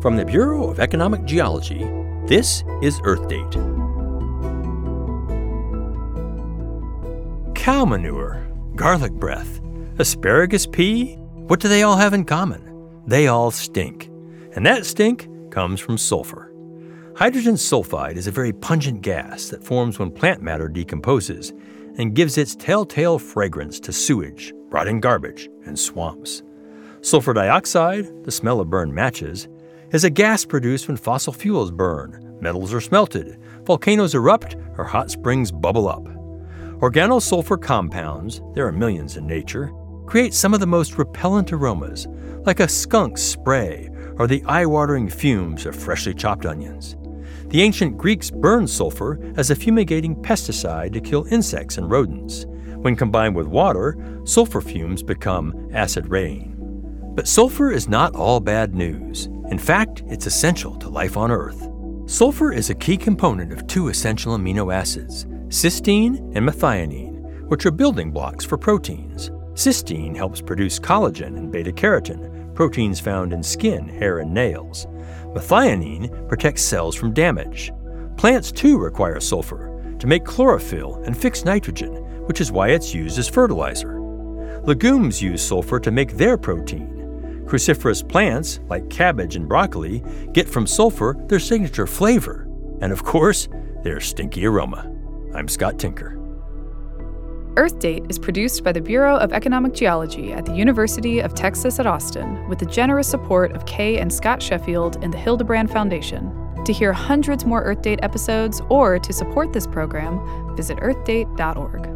From the Bureau of Economic Geology, this is Earth Date. Cow manure, garlic breath, asparagus pea, what do they all have in common? They all stink. And that stink comes from sulfur. Hydrogen sulfide is a very pungent gas that forms when plant matter decomposes and gives its telltale fragrance to sewage, rotting garbage, and swamps. Sulfur dioxide, the smell of burned matches, is a gas produced when fossil fuels burn, metals are smelted, volcanoes erupt, or hot springs bubble up. Organosulfur compounds, there are millions in nature, create some of the most repellent aromas, like a skunk's spray or the eye-watering fumes of freshly chopped onions. The ancient Greeks burned sulfur as a fumigating pesticide to kill insects and rodents. When combined with water, sulfur fumes become acid rain. But sulfur is not all bad news. In fact, it's essential to life on Earth. Sulfur is a key component of two essential amino acids, cysteine and methionine, which are building blocks for proteins. Cysteine helps produce collagen and beta-carotene, proteins found in skin, hair, and nails. Methionine protects cells from damage. Plants too require sulfur to make chlorophyll and fix nitrogen, which is why it's used as fertilizer. Legumes use sulfur to make their protein. Cruciferous plants, like cabbage and broccoli, get from sulfur their signature flavor, and of course, their stinky aroma. I'm Scott Tinker. Earth Date is produced by the Bureau of Economic Geology at the University of Texas at Austin with the generous support of Kay and Scott Sheffield and the Hildebrand Foundation. To hear hundreds more Earth Date episodes or to support this program, visit earthdate.org.